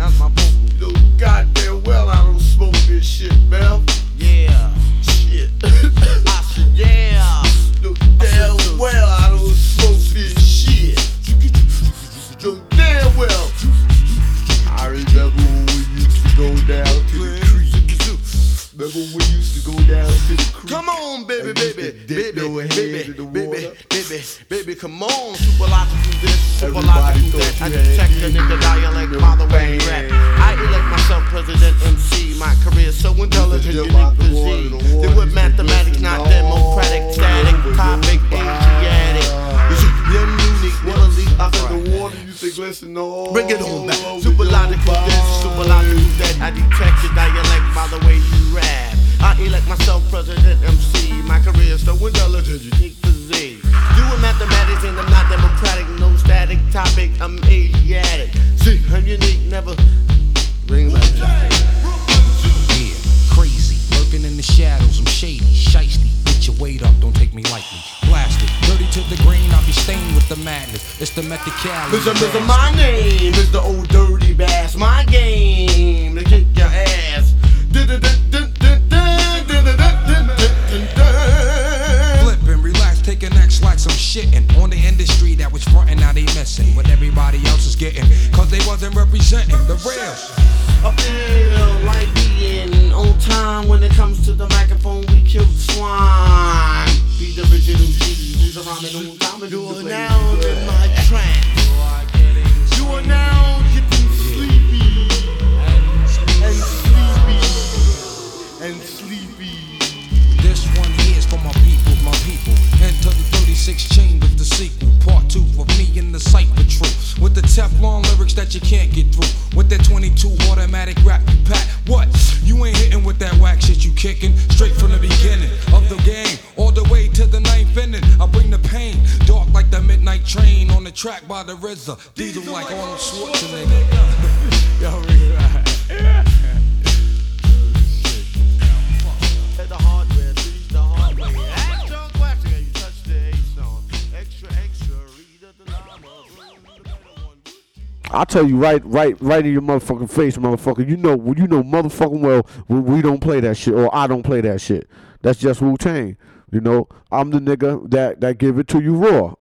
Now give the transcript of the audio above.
That's my vocal. You know goddamn well I don't smoke this shit, man. Yeah. Shit. I said, yeah. You know damn well I don't smoke this shit. You know damn well. I remember when we used to go down to the creek. Remember when we used to go down to the creek? Come on, baby, and used baby, to dip baby, your head baby, in the baby, water? baby, come on. Super lot to do this, super lot Everybody to do that. thought I you detect had the nigga me, dialect you by know, the way he rap. I elect myself president MC. My career so intelligent, Dip unique out the water, physique. the Then water with used to mathematics, glisten not all democratic, static, over topic, your Asiatic. You see, them unique, never leak. I said the water used to glisten all Bring it on back. over Super your logical this, super logical that. I detect the dialect by the way you rap. I elect myself president MC. My career so intelligent, unique physique. Doing mathematics and I'm not democratic, no static topic. I'm Asiatic. See, I'm unique, never. Bring back that. Yeah, crazy, lurking in the shadows. I'm shady, shiesty. Get your weight up, don't take me lightly. Blasted, dirty to the green. I'll be stained with the madness. It's the Method Cali. Mr. My name is the old dirty bass. My game to kick your ass. Flipping, relax, taking X like some shitting on the industry that was frontin', now they missing what everybody else is getting, cause they wasn't representing the real. I feel like being on time when it comes to the microphone. We killed swine. Be the original G's. Who's around and on time. You are now in my trance. You are now getting sleepy and sleepy and sleepy. This one here's for my people, my people. Enter the 36 chambers, the sequel. Part 2 for me in the cipher truth. With the Teflon lyrics that you can't get through. With that 22 automatic rap you pack. What? You ain't hitting with that whack shit you kicking. Straight from the beginning of the game, all the way to the ninth inning. I bring the pain, dark like the midnight train. On the track by the RZA, diesel like Arnold Schwarzenegger. Yo, The hardware, read the hardware. Ask your question, you touch the A-song. Extra, read the llama. I tell you right in your motherfucking face, motherfucker. You know motherfucking well we don't play that shit, or I don't play that shit. That's just Wu-Tang. You know, I'm the nigga that give it to you raw.